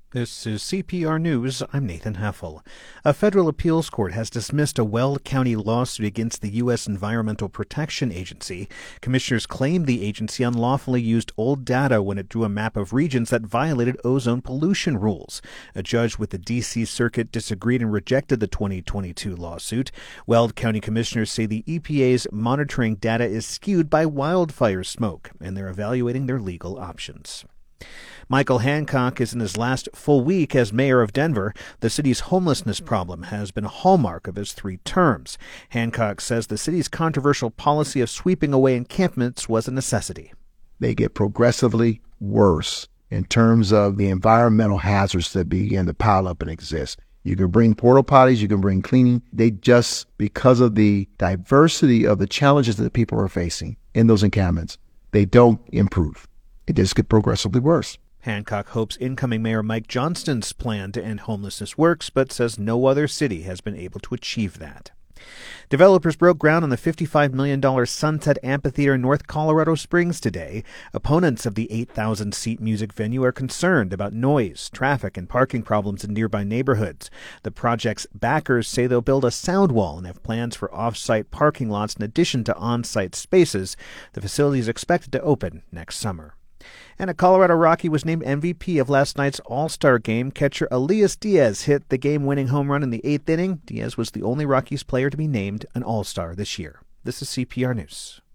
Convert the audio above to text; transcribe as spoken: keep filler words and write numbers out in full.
This is C P R News. I'm Nathan Heffel. A federal appeals court has dismissed a Weld County lawsuit against the U S Environmental Protection Agency. Commissioners claimed the agency unlawfully used old data when it drew a map of regions that violated ozone pollution rules. A judge with the D C Circuit disagreed and rejected the twenty twenty-two lawsuit. Weld County commissioners say the E P A's monitoring data is skewed by wildfire smoke, and they're evaluating their legal options. Michael Hancock is in his last full week as mayor of Denver. The city's homelessness problem has been a hallmark of his three terms. Hancock says the city's controversial policy of sweeping away encampments was a necessity. They get progressively worse in terms of the environmental hazards that begin to pile up and exist. You can bring porta potties, you can bring cleaning. They just, because of the diversity of the challenges that people are facing in those encampments, they don't improve. It just gets progressively worse. Hancock hopes incoming Mayor Mike Johnston's plan to end homelessness works, but says no other city has been able to achieve that. Developers broke ground on the fifty-five million dollars Sunset Amphitheater in North Colorado Springs today. Opponents of the eight thousand seat music venue are concerned about noise, traffic, and parking problems in nearby neighborhoods. The project's backers say they'll build a sound wall and have plans for off-site parking lots in addition to on-site spaces. The facility is expected to open next summer. And a Colorado Rocky was named M V P of last night's All-Star game. Catcher Elias Diaz hit the game-winning home run in the eighth inning. Diaz was the only Rockies player to be named an All-Star this year. This is C P R News.